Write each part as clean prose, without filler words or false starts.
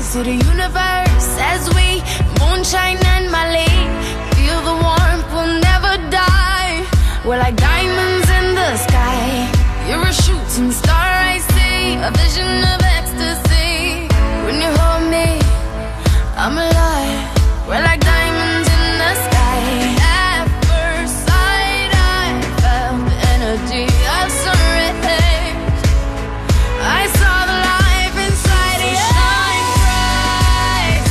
to the universe as we moonshine and Mali. Feel the warmth, we'll never die. We're like diamonds in the sky. You're a shooting star I see, a vision of ecstasy. When you hold me, I'm alive. We're like diamonds in the sky. At first sight, I felt the energy of sun rays. I saw the life inside you. Shine bright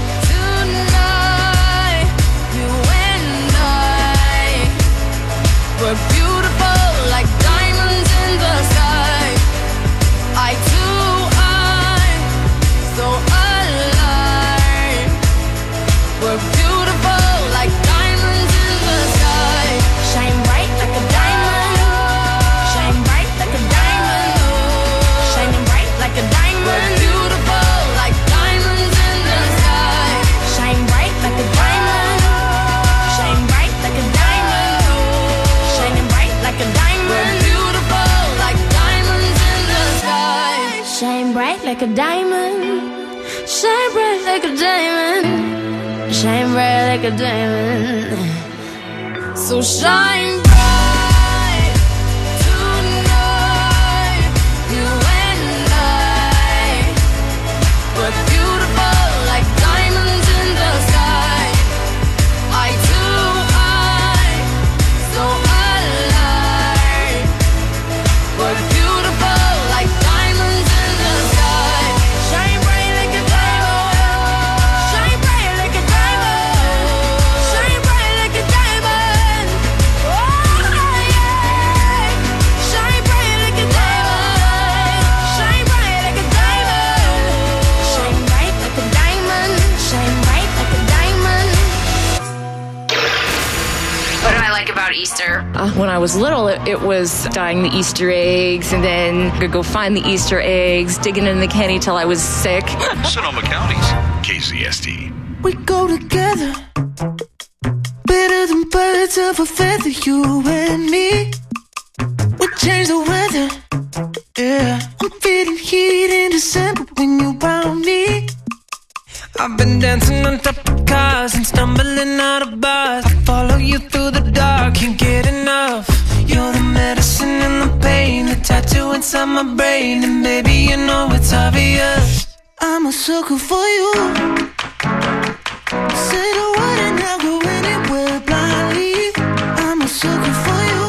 tonight. You and I, we're beautiful like diamonds in the sky. Eye to eye, so alive. We're beautiful like diamonds in the sky. Shine bright like a diamond. Shine bright like a diamond. Shining bright like a diamond. We're beautiful like diamonds in the sky. Shine bright like a diamond. Shine bright like a diamond. Shining bright like a diamond. We're beautiful like diamonds in the sky. Shine bright like a diamond. Shine bright like a diamond. Shine bright like a diamond. So shine bright tonight. You and I, we're beautiful like diamonds in the sky. Eye to eye, so alive. We're beautiful like diamonds in the sky. Shine bright like a diamond. Shine bright like a diamond. Shine bright like a diamond. Oh yeah. Shine bright like a diamond. Shine bright like a diamond. Shine bright like a diamond. Shine bright like a diamond. What do I like about Easter? When I was little, it was dyeing the Easter eggs, and then I'd go find the Easter eggs, digging in the candy till I was sick. Sonoma County's KZSD. We go together, better than birds of a feather, you and me. We change the weather, yeah. I'm feeling heat in December when you found me. I've been dancing on top of cars and stumbling out of bars. I follow you through the dark, can't get enough. You're the medicine and the pain, the tattoo inside my brain. And baby, you know it's obvious, I'm a sucker for you. Say the word and I'll go anywhere blindly. I'm a sucker for you,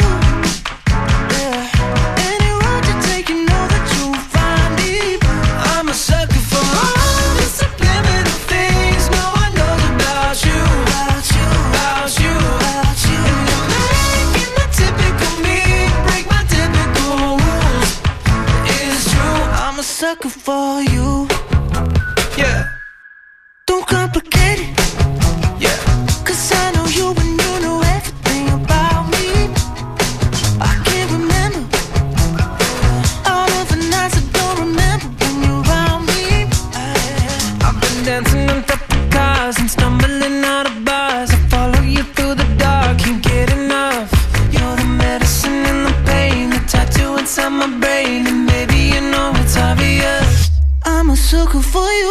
yeah. Any road you take, you know that you'll find me. I'm a sucker for all the subliminal things no one knows about you, about you, about you, about you. And you're making the typical me break my typical rules. It's true, I'm a sucker for you, yeah. Don't complicate it, yeah. 'Cause I know you and you know everything about me. I can't remember all of the nights I don't remember when you're around me. I've been dancing on top of cars and stumbling out of bars. I follow you through the dark, can't get enough. You're the medicine and the pain, the tattoo inside my brain. And maybe you know it's obvious, I'm a sucker for you.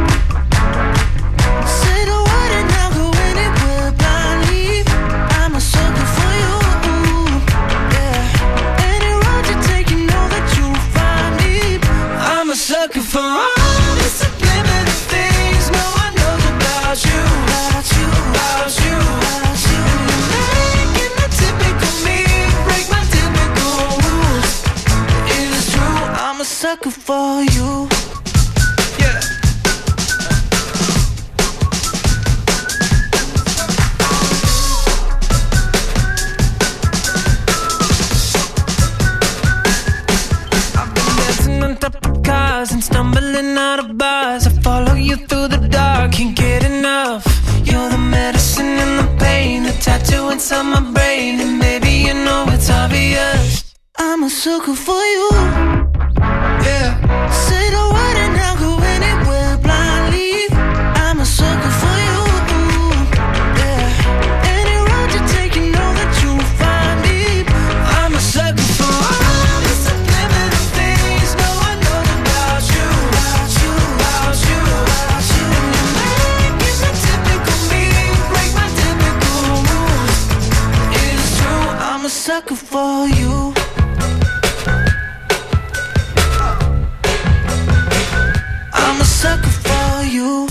Say the word and I'll go anywhere blindly. I'm a sucker for you, yeah. Any road you take, you know that you'll find me. I'm a sucker for all the subliminal things no one knows about you, about you, about you, about you. And you're making the typical me break my typical rules. It is true, I'm a sucker for you, yeah. On top of cars and stumbling out of bars. I follow you through the dark, can't get enough. You're the medicine and the pain, the tattoo inside my brain. And maybe you know it's obvious, I'm a sucker for you, yeah. Say the word and I'll go anywhere blindly. I'm a sucker for you, yeah. Any road you take, you know that you'll find me. I'm a sucker for all the subliminal things no one knows about you, about you, about you, about sucker for you. I'm a sucker for you.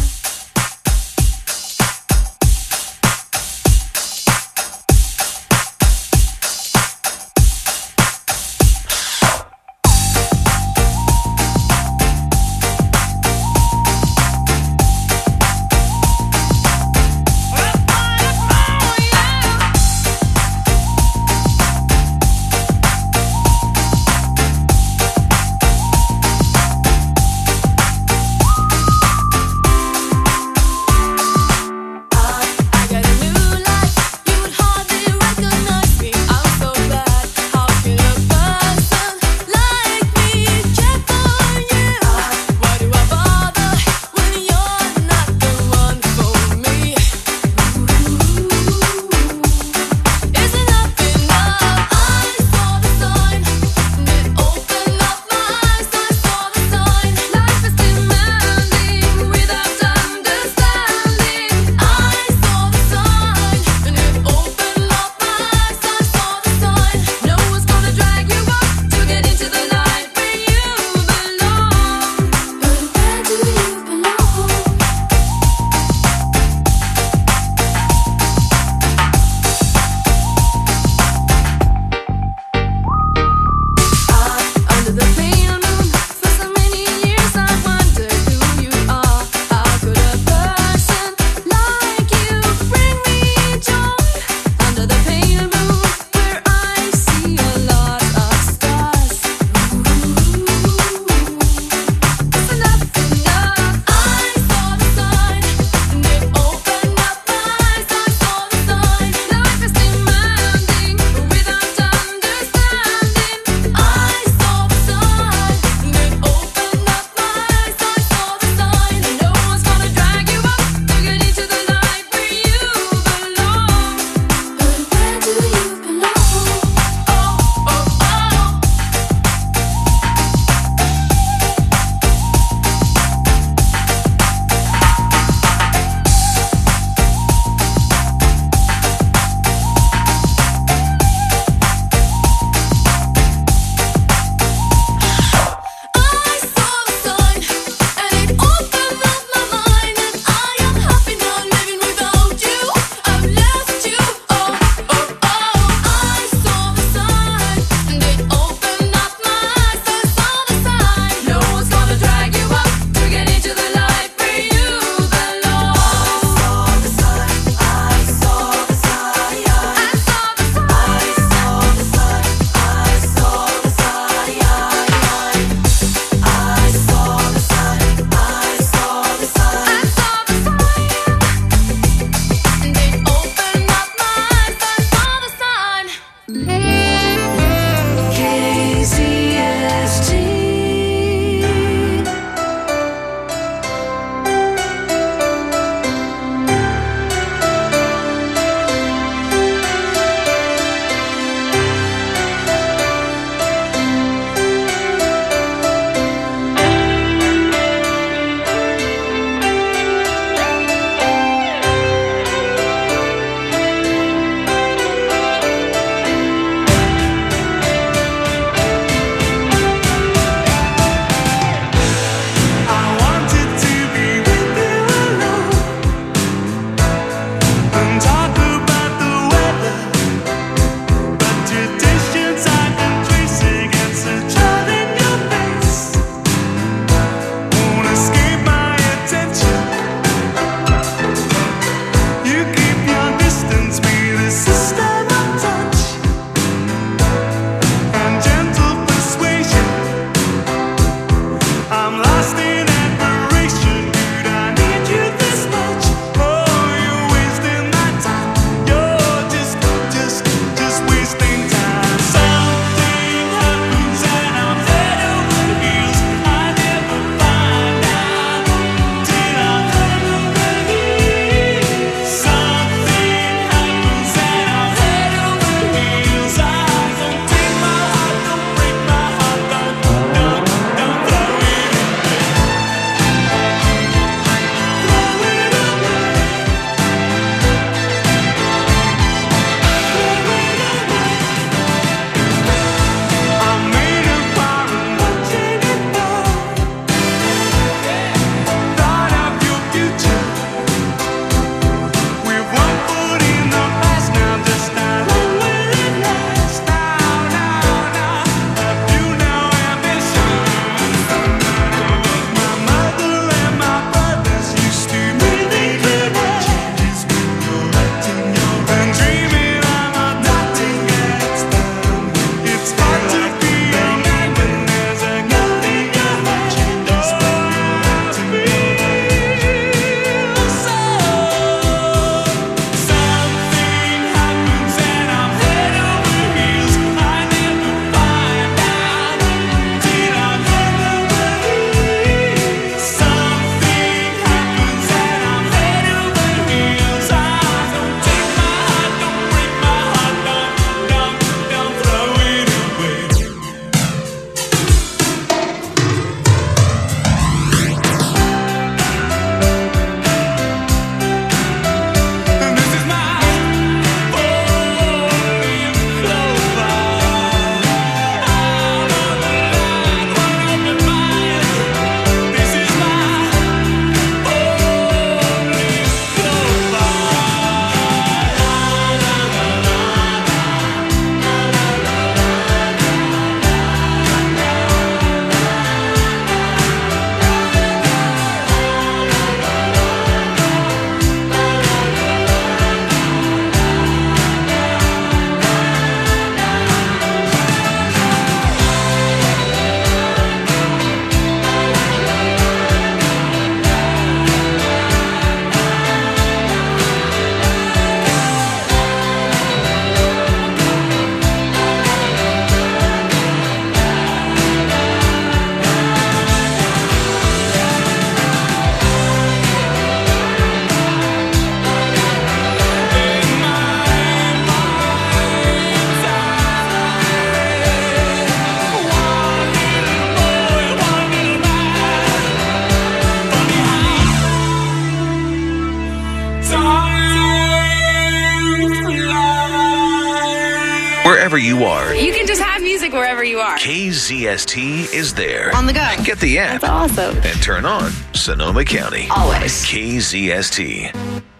you are. You can just have music wherever you are. KZST is there. On the go. Get the app That's awesome. and turn on Sonoma County. Always. KZST.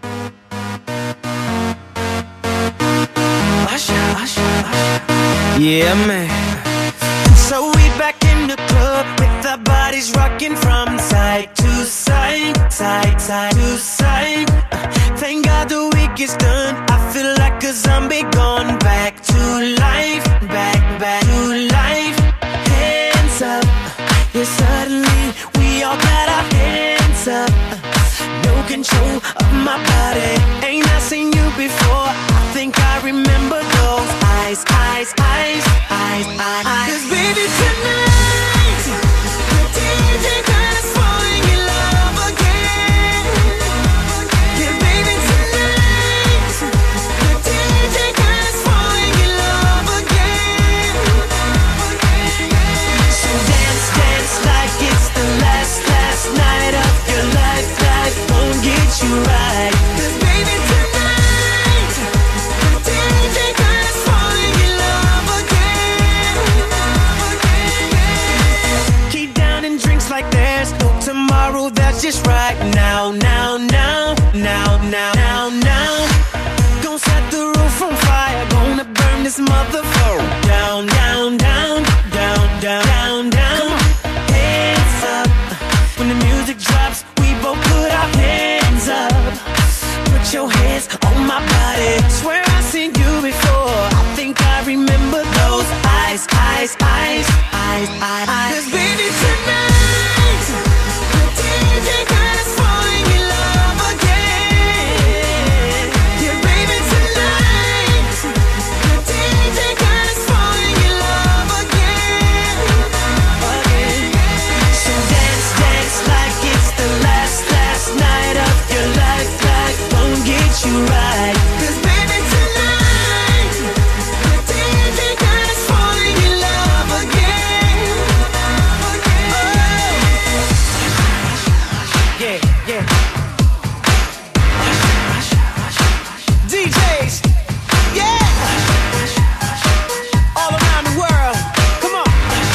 Yeah, man. So we back in the club with our bodies rocking from side to side, side, side to side. Thank God the week is done. I feel like a zombie gone back to life, back to life. Hands up, yeah, suddenly we all got our hands up. No control of my body. Ain't I seen you before? I think I remember those eyes, eyes, eyes, eyes, eyes. 'Cause baby tonight, the DJ got us falling in love again. Yeah, baby tonight, the DJ got us falling in love again. So dance, dance like it's the last night of your life. Life won't get you right. 'Cause baby tonight, the DJ got us falling in love again. Keep downing drinks like there's no tomorrow. That's just right now, now, now, now, now, now, now. Gonna set the roof on fire. Gonna burn this motherfucker down, down, down, down, down, down, down. Hands up when the music drops. We both put our hands up. Put your hands on my body. Swear I've seen you before. I think I remember those eyes, eyes, eyes, eyes, eyes. 'Cause baby tonight, the DJ got us falling in love again. Yeah, baby tonight, the DJ got us falling in love again. So dance, dance like it's the last night of your life. Life won't get you right. 'Cause baby tonight, the DJ got us falling in love again. Yeah, yeah. DJs, yeah. All around the world, come on.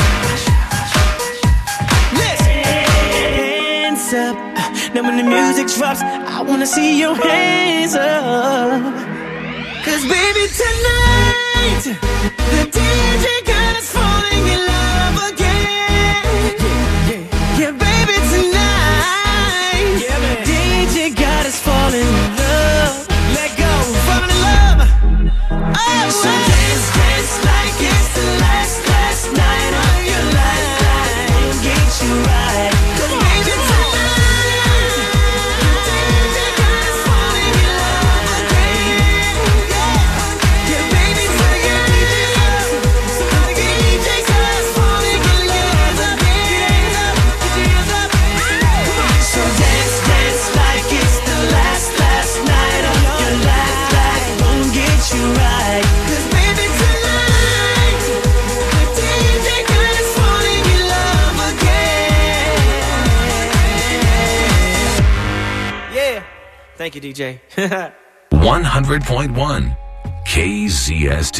Listen. Hands up. Now when the music drops, I wanna see your hands up. 'Cause baby tonight, the DJ got us falling in love again. Yeah, baby tonight, DJ got us falling in love. Let go, falling in love. Oh, so dance, dance like it's the last night of your life. Life won't get you right. 'Cause baby tonight, the DJ got us falling in love again. Yeah, baby tonight, somebody get DJ got us falling in love again. So dance, dance like it's the last night of your life. Life won't get you right. 'Cause baby tonight, the DJ got us falling in love again. Yeah. Thank you, DJ. 100.1 KZST.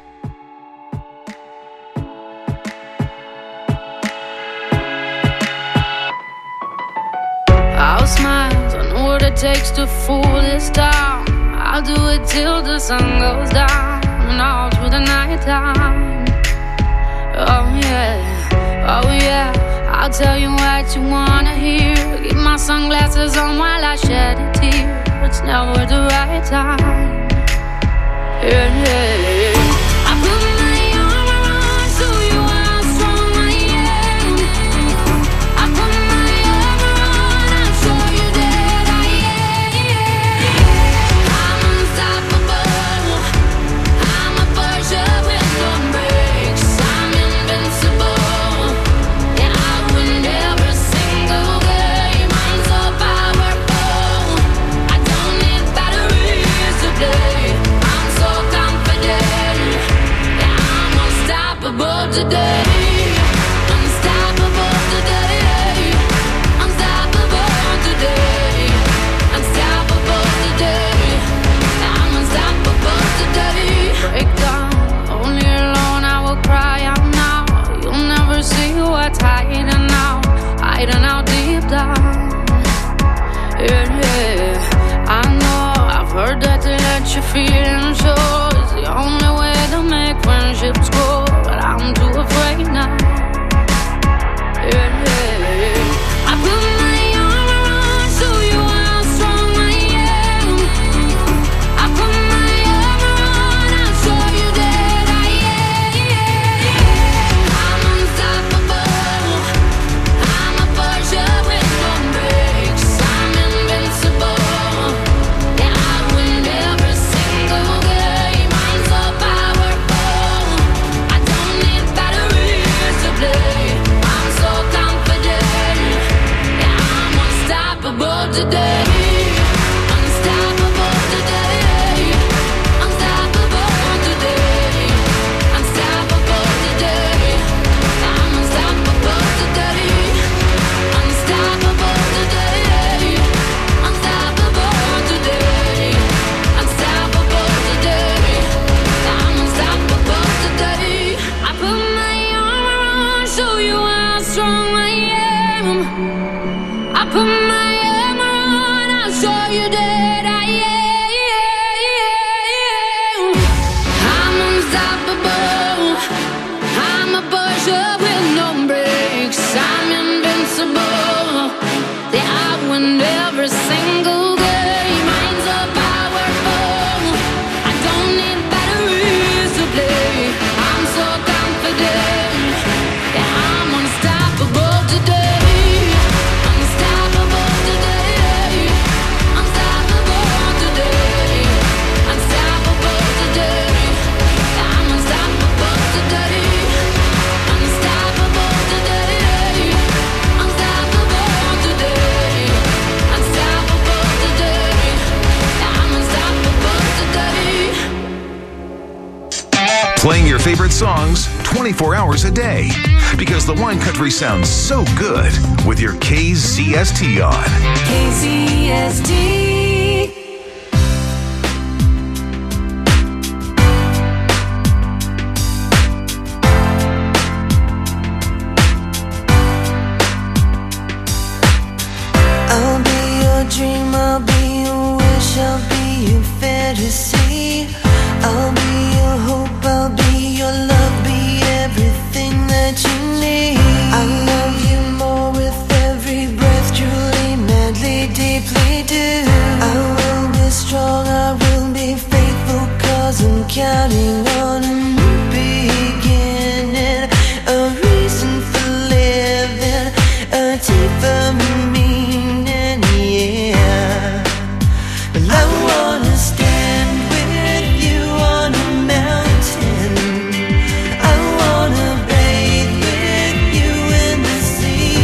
I'll smile, don't know what it takes to fool this town. I'll do it till the sun goes down and all through the night time. Oh yeah, oh yeah, I'll tell you what you wanna hear. Keep my sunglasses on while I shed a tear. It's never the right time. Yeah, yeah. I put my arm around so you are strong, I am. I put my arm around, I'll show you that I am. I'm unstoppable. I'm a Porsche with no brakes. I'm invincible. Yeah, I win every single game. I'm so powerful. I don't need batteries to play. I'm so confident. you're feeling sure is the only way to make friendships grow. But I'm too afraid now. Yeah, yeah, yeah. I put my arm around, show you how strong I am. I put my arm around, I'll show you that I am. I'm unstoppable. I'm a Porsche with no brakes. I'm invincible. Yeah, I win every single game. I'm so powerful. I don't need batteries to play. I'm so confident. Yeah, I'm unstoppable today. Unstoppable today. Unstoppable today. Unstoppable today. I'm unstoppable today. Unstoppable today. Unstoppable today. Unstoppable today. I'm unstoppable today. I put my arm around, show you how strong I am. I put my arm around, I'll show you that I am. I'm unstoppable. I'm a Porsche with no brakes. I'm invincible. Yeah, I win every single game. I'm so powerful. I don't need batteries to play. I'm so confident. Yeah, I'm unstoppable today. Unstoppable today. Unstoppable today. Unstoppable today. I'm unstoppable today. Unstoppable today. Unstoppable today. Unstoppable today. I'm unstoppable today. Playing your favorite songs 24 hours a day. Because the wine country sounds so good with your KZST on. KZST. I'll be your dream, I'll be your wish, I'll be your fantasy. I'll be your hope, I'll be your love, be everything that you need. I love you more with every breath, truly, madly, deeply do. I will be strong, I will be faithful, 'cause I'm counting on a new beginning, a reason for living, a deeper meaning, yeah. Well, I wanna stand with you on a mountain. I wanna bathe with you in the sea.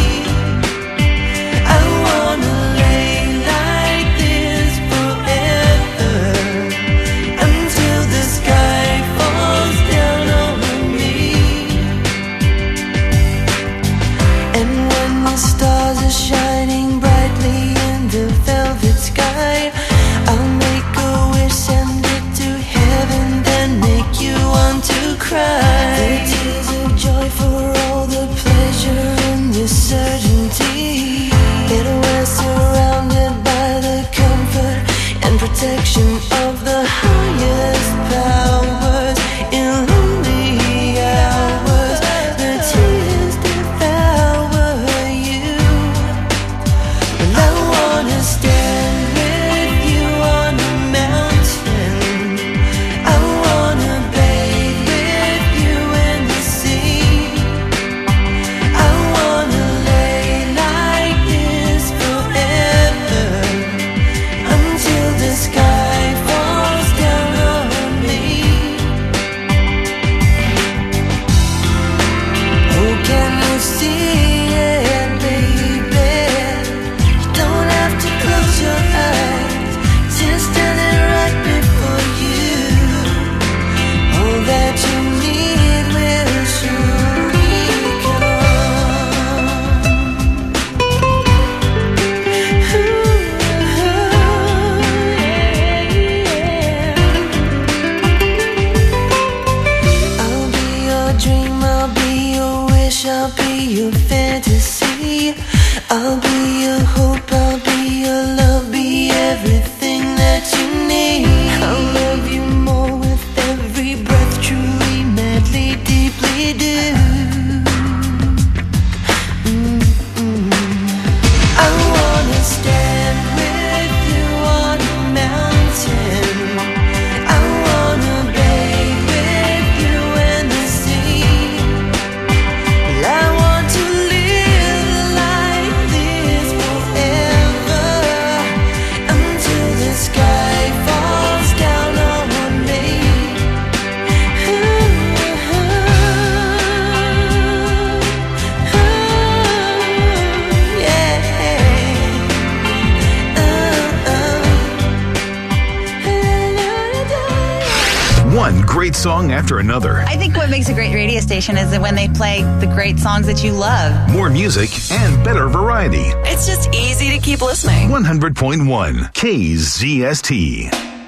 One great song after another. I think what makes a great radio station is that when they play the great songs that you love. More music and better variety. It's just easy to keep listening. 100.1 KZST.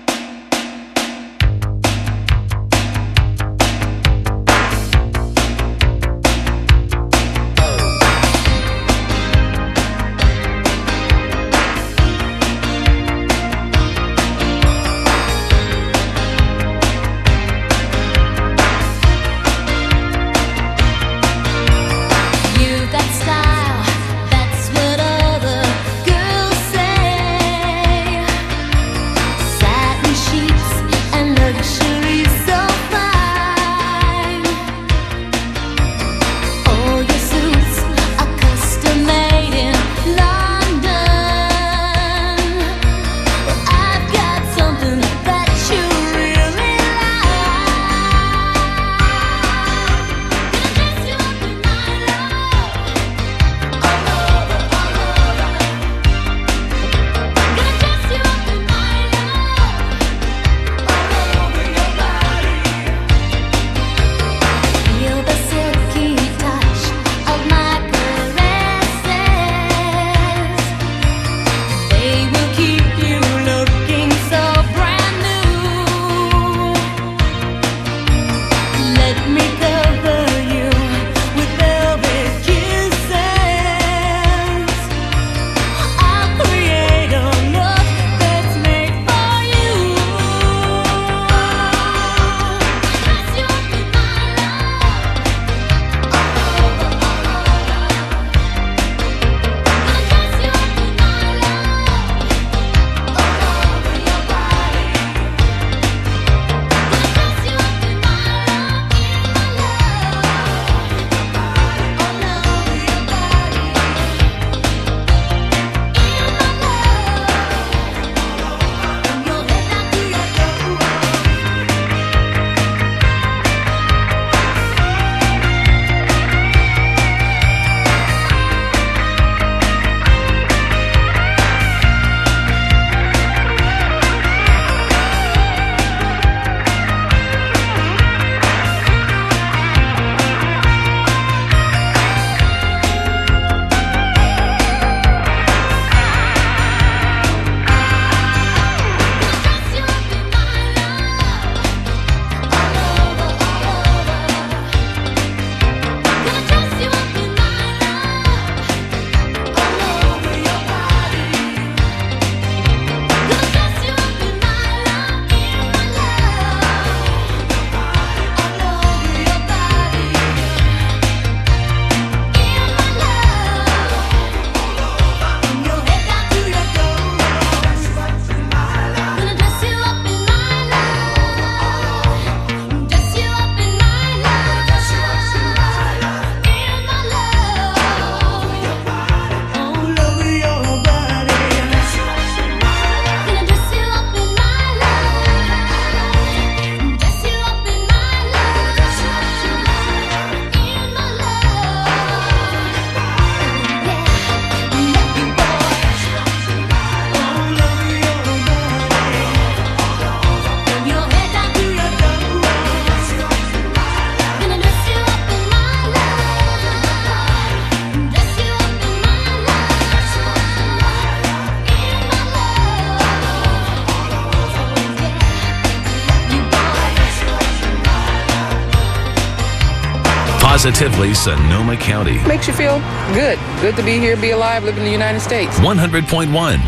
Positively Sonoma County. Makes you feel good. Good to be here, be alive, live in the United States. 100.1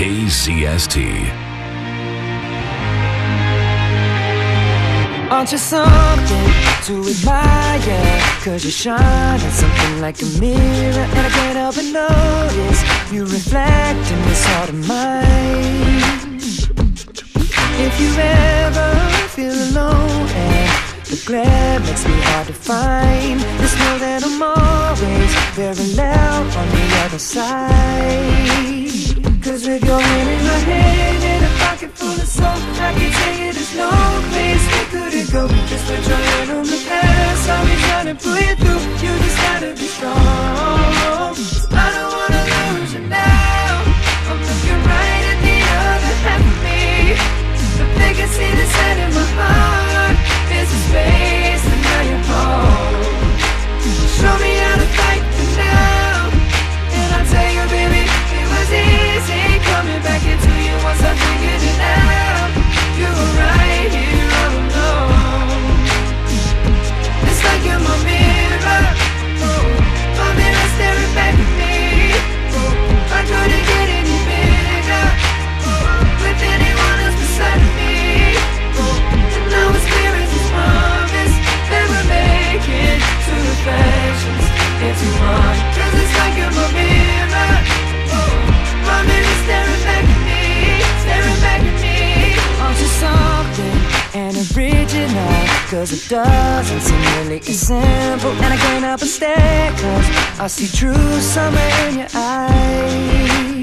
KZST. Aren't you something to admire? Cause you shine at something like a mirror, and I can't help but notice you reflect in this heart of mine. If you ever feel alone and the glare makes me hard to find, just know that I'm always parallel on the other side. Cause with your hand in my hand and a pocket full of soul, I can tell you there's no place we couldn't go. Just put your hand on the past, I'll be trying to pull you through. You just gotta be strong. I don't wanna lose you now. I'm looking right at the other half of me. If they can see the set in my heart, me back into you once I figured it out. You were right here all alone. It's like you're my mirror, my mirror staring back at me. I couldn't get any bigger with anyone else beside of me. And now it's clear as this promise that we're making two reflections into one. 'Cause it's like you're my mirror, my mirror staring back at me, staring back at me. Onto something and original, 'cause it doesn't seem really as simple. And I can't help but stare, 'cause I see true summer in your eyes.